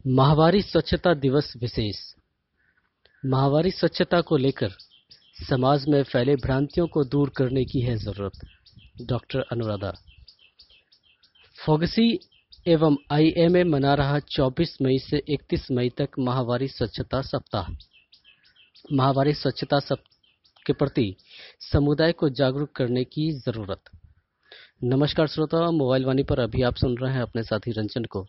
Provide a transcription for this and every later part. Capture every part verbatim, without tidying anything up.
माहवारी स्वच्छता दिवस विशेष। माहवारी स्वच्छता को लेकर समाज में फैले भ्रांतियों को दूर करने की है जरूरत। डॉक्टर अनुराधा। फोगसी एवं आईएमए मना रहा चौबीस मई से इकतीस मई तक माहवारी स्वच्छता सप्ताह। माहवारी स्वच्छता सप्ताह के प्रति समुदाय को जागरूक करने की जरूरत। नमस्कार श्रोता, मोबाइल वाणी पर अभी आप सुन रहे हैं अपने साथी रंजन को।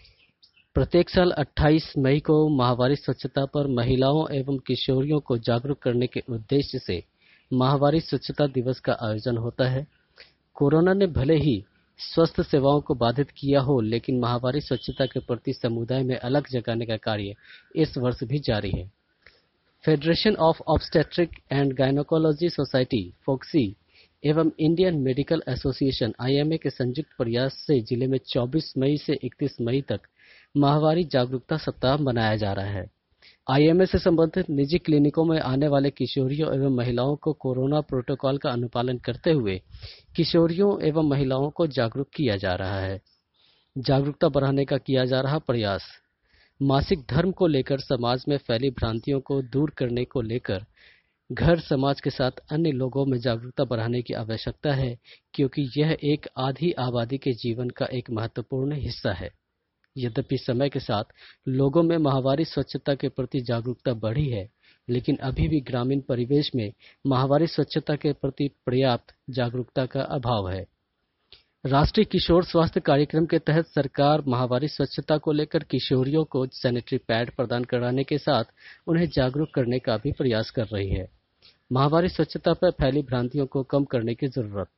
प्रत्येक साल अट्ठाईस मई को माहवारी स्वच्छता पर महिलाओं एवं किशोरियों को जागरूक करने के उद्देश्य से माहवारी स्वच्छता दिवस का आयोजन होता है। कोरोना ने भले ही स्वास्थ्य सेवाओं को बाधित किया हो, लेकिन माहवारी स्वच्छता के प्रति समुदाय में अलग जगाने का कार्य इस वर्ष भी जारी है। Federation of obstetric and gynaecology society FOGSI एवं इंडियन मेडिकल एसोसिएशन आईएमए के संयुक्त प्रयास से जिले में चौबीस मई से इकतीस मई तक माहवारी जागरूकता सप्ताह मनाया जा रहा है। आईएमए से संबंधित निजी क्लिनिकों में आने वाले किशोरियों एवं महिलाओं को कोरोना प्रोटोकॉल का अनुपालन करते हुए किशोरियों एवं महिलाओं को जागरूक किया जा रहा है। जागरूकता बढ़ाने का किया जा रहा प्रयास। मासिक धर्म को लेकर समाज में फैली भ्रांतियों को दूर करने को लेकर घर समाज के साथ अन्य लोगों में जागरूकता बढ़ाने की आवश्यकता है, क्योंकि यह एक आधी आबादी के जीवन का एक महत्वपूर्ण हिस्सा है। यद्यपि समय के साथ लोगों में माहवारी स्वच्छता के प्रति जागरूकता बढ़ी है, लेकिन अभी भी ग्रामीण परिवेश में माहवारी स्वच्छता के प्रति पर्याप्त जागरूकता का अभाव है। राष्ट्रीय किशोर स्वास्थ्य कार्यक्रम के तहत सरकार माहवारी स्वच्छता को लेकर किशोरियों को सैनिटरी पैड प्रदान कराने के साथ उन्हें जागरूक करने का भी प्रयास कर रही है। माहवारी स्वच्छता पर फैली भ्रांतियों को कम करने की जरूरत।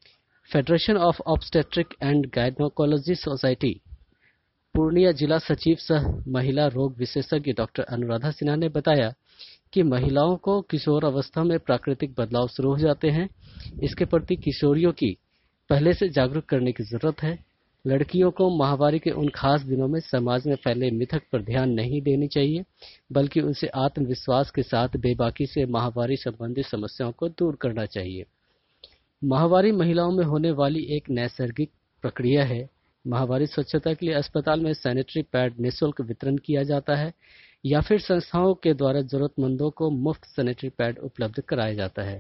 Federation of obstetric and gynaecology society Purnia जिला सचिव सह महिला रोग विशेषज्ञ डॉक्टर अनुराधा सिन्हा ने बताया कि महिलाओं को किशोर अवस्था में प्राकृतिक बदलाव शुरू हो जाते हैं। इसके प्रति किशोरियों की पहले से जागरूक करने की जरूरत है। लड़कियों को माहवारी के उन खास दिनों में समाज में फैले मिथक पर ध्यान नहीं देनी चाहिए, बल्कि उनसे आत्मविश्वास के साथ बेबाकी से माहवारी संबंधी समस्याओं को दूर करना चाहिए। माहवारी महिलाओं में होने वाली एक नैसर्गिक प्रक्रिया है। माहवारी स्वच्छता के लिए अस्पताल में सैनिटरी पैड निःशुल्क वितरण किया जाता है या फिर संस्थाओं के द्वारा जरूरतमंदों को मुफ्त सैनिटरी पैड उपलब्ध कराया जाता है।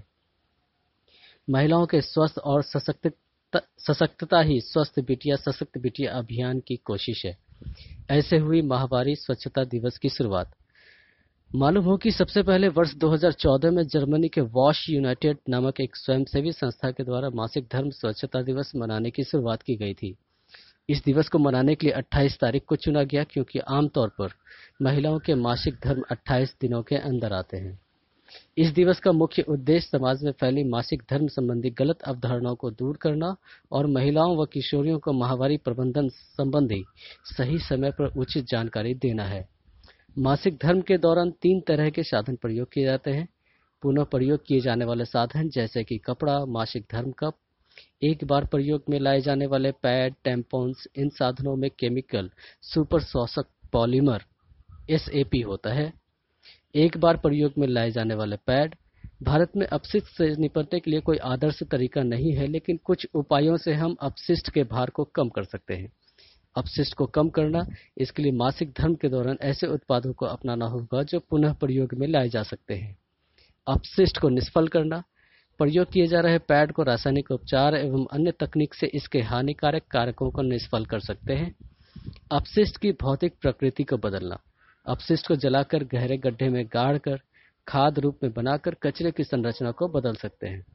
महिलाओं के स्वस्थ और सशक्त सशक्तता ही स्वस्थ बिटिया सशक्त बिटिया अभियान की कोशिश है। ऐसे हुई माहवारी स्वच्छता दिवस की शुरुआत। मालूम हो कि सबसे पहले वर्ष दो हज़ार चौदह में जर्मनी के वॉश यूनाइटेड नामक एक स्वयंसेवी संस्था के द्वारा मासिक धर्म स्वच्छता दिवस मनाने की शुरुआत की गई थी। इस दिवस को मनाने के लिए अट्ठाईस तारीख को चुना गया, क्योंकि आमतौर पर महिलाओं के मासिक धर्म अट्ठाईस दिनों के अंदर आते हैं। इस दिवस का मुख्य उद्देश्य समाज में फैली मासिक धर्म संबंधी गलत अवधारणाओं को दूर करना और महिलाओं व किशोरियों को माहवारी प्रबंधन संबंधी सही समय पर उचित जानकारी देना है। मासिक धर्म के दौरान तीन तरह के साधन प्रयोग किए जाते हैं। पुनः प्रयोग किए जाने वाले साधन जैसे कि कपड़ा, मासिक धर्म कप, एक बार प्रयोग में लाए जाने वाले पैड, टैम्पॉन्स। इन साधनों में केमिकल सुपर शोषक पॉलीमर एसएपी होता है। एक बार प्रयोग में लाए जाने वाले पैड। भारत में अपशिष्ट से निपटने के लिए कोई आदर्श तरीका नहीं है, लेकिन कुछ उपायों से हम अपशिष्ट के भार को कम कर सकते हैं। अपशिष्ट को कम करना, इसके लिए मासिक धर्म के दौरान ऐसे उत्पादों को अपनाना होगा जो पुनः प्रयोग में लाए जा सकते हैं। अपशिष्ट को निष्फल करना, प्रयोग किए जा रहे पैड को रासायनिक उपचार एवं अन्य तकनीक से इसके हानिकारक कारकों को निष्फल कर सकते हैं। अपशिष्ट की भौतिक प्रकृति को बदलना, अपशिष्ट को जलाकर गहरे गड्ढे में गाड़कर खाद रूप में बनाकर कचरे की संरचना को बदल सकते हैं।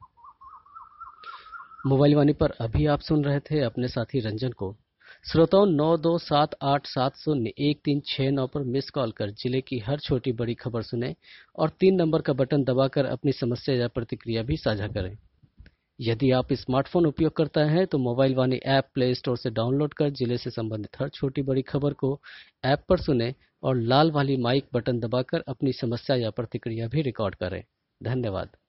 मोबाइल वाणी पर अभी आप सुन रहे थे अपने साथी रंजन को। श्रोताओं, नौ दो सात आठ सात शून्य एक तीन छह नौ पर मिस कॉल कर जिले की हर छोटी बड़ी खबर सुने और तीन नंबर का बटन दबाकर अपनी समस्या या प्रतिक्रिया भी साझा करें। यदि आप स्मार्टफोन उपयोग करते हैं तो mobile Vaani app play store से डाउनलोड कर जिले से संबंधित हर छोटी बड़ी खबर को ऐप पर सुने और लाल वाली माइक बटन दबाकर अपनी समस्या या प्रतिक्रिया भी रिकॉर्ड करें। धन्यवाद।